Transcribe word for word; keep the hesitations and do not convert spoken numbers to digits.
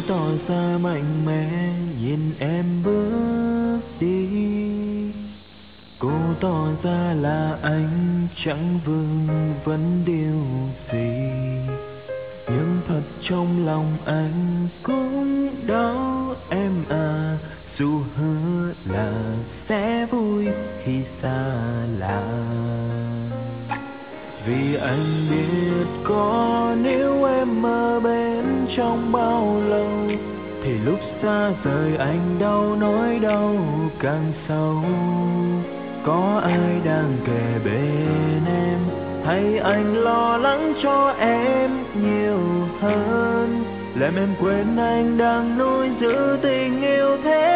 tỏ ra mạnh mẽ nhìn em bước đi. Cố tỏ ra là anh chẳng vương vấn điều gì, nhưng thật trong lòng anh cũng đau em à. Dù hứa là sẽ vui khi xa lạ, vì anh biết có nếu em ở bên trong bao lâu, thì lúc xa rời anh đau nỗi đau càng sâu. Có ai đang kề bên em, hay anh lo lắng cho em nhiều hơn, làm em quên anh đang nuôi giữ tình yêu thế